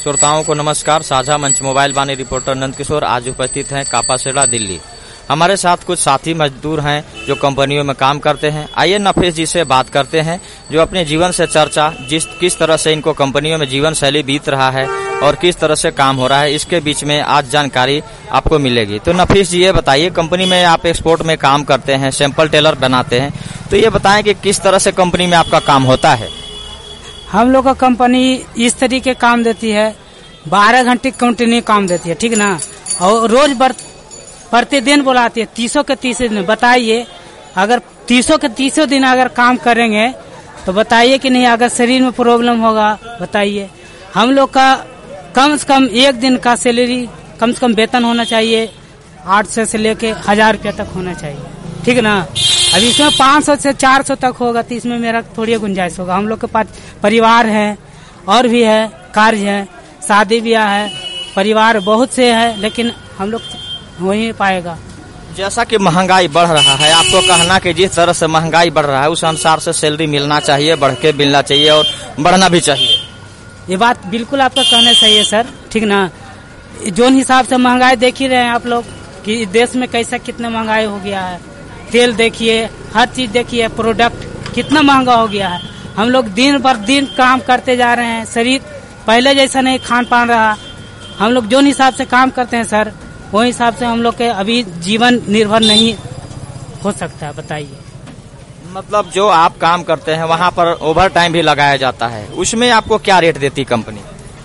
श्रोताओं को नमस्कार। साझा मंच मोबाइल वाणी रिपोर्टर नंद किशोर आज उपस्थित हैं कापासेड़ा दिल्ली। हमारे साथ कुछ साथी मजदूर हैं जो कंपनियों में काम करते हैं। आइए नफीस जी से बात करते हैं जो अपने जीवन से चर्चा किस तरह से इनको कंपनियों में जीवन शैली बीत रहा है और किस तरह से काम हो रहा है, इसके बीच में आज जानकारी आपको मिलेगी। तो नफीस जी ये बताइए, कंपनी में आप एक्सपोर्ट में काम करते हैं, सैंपल टेलर बनाते हैं, तो ये बताएं कि किस तरह से कंपनी में आपका काम होता है। हम लोग का कंपनी इस तरीके काम देती है, 12 घंटे कंटिन्यू काम देती है, ठीक ना। और रोज प्रतिदिन बुलाती है 300 के 30 दिन। बताइए अगर 300 के 30 दिन अगर काम करेंगे तो बताइए कि नहीं, अगर शरीर में प्रॉब्लम होगा बताइए। हम लोग का कम से कम एक दिन का सैलरी कम से कम वेतन होना चाहिए 800 से लेके 1000 रुपया तक होना चाहिए, ठीक ना। अभी इसमें 500 से 400 तक होगा तो इसमें मेरा थोड़ी गुंजाइश होगा। हम लोग के पास परिवार है और भी है, कार्य है, शादी ब्याह है, परिवार बहुत से है, लेकिन हम लोग हो ही पाएगा। जैसा कि महंगाई बढ़ रहा है, आपको कहना कि जिस तरह से महंगाई बढ़ रहा है उस अनुसार से सैलरी मिलना चाहिए, बढ़ के मिलना चाहिए और बढ़ना भी चाहिए। ये बात बिल्कुल आपका कहना सही है सर, ठीक ना। जो हिसाब से महंगाई देख ही रहे हैं आप लोग कि देश में कैसा कितना महंगाई हो गया है। तेल देखिए, हर चीज देखिए, प्रोडक्ट कितना महंगा हो गया है। हम लोग दिन भर दिन काम करते जा रहे हैं, शरीर पहले जैसा नहीं खान पान रहा। हम लोग जो हिसाब से काम करते हैं सर, वो हिसाब से हम लोग के अभी जीवन निर्भर नहीं हो सकता है। बताइए, मतलब जो आप काम करते हैं वहाँ पर ओवर टाइम भी लगाया जाता है, उसमें आपको क्या रेट देती कंपनी?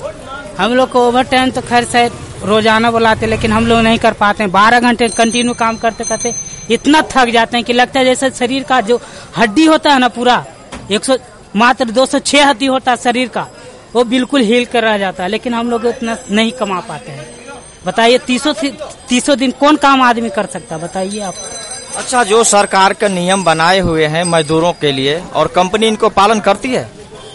हम लोग को ओवर टाइम तो खैर शायद रोजाना बुलाते, लेकिन हम लोग नहीं कर पाते हैं। 12 घंटे कंटिन्यू काम करते करते इतना थक जाते हैं कि लगता है जैसे शरीर का जो हड्डी होता है ना, पूरा 100 मात्र 206 हड्डी होता है शरीर का, वो बिल्कुल हिल कर रह जाता है। लेकिन हम लोग इतना नहीं कमा पाते हैं। बताइए 300 दिन कौन काम आदमी कर सकता है, बताइए आप। अच्छा, जो सरकार के नियम बनाए हुए हैं मजदूरों के लिए और कंपनी इनको पालन करती है?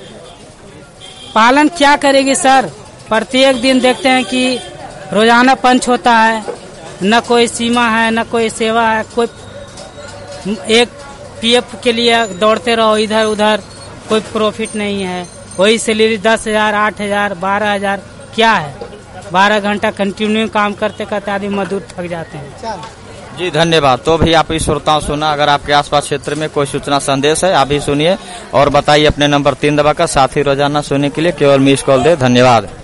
पालन क्या करेगी सर, प्रत्येक दिन देखते हैं कि रोजाना पंच होता है, न कोई सीमा है न कोई सेवा है। कोई एक पीएफ के लिए दौड़ते रहो इधर उधर, कोई प्रॉफिट नहीं है। वही सैलरी 10,000 8,000 12,000 क्या है। 12 घंटा कंटिन्यू काम करते करते आदमी मजदूर थक जाते हैं। जी धन्यवाद। तो भी आप इस श्रोताओं सुना, अगर आपके आसपास क्षेत्र में कोई सूचना संदेश है आप भी सुनिए और बताइए अपने नंबर 3 दबाकर। साथ ही रोजाना सुनने के लिए केवल मिस कॉल दे। धन्यवाद।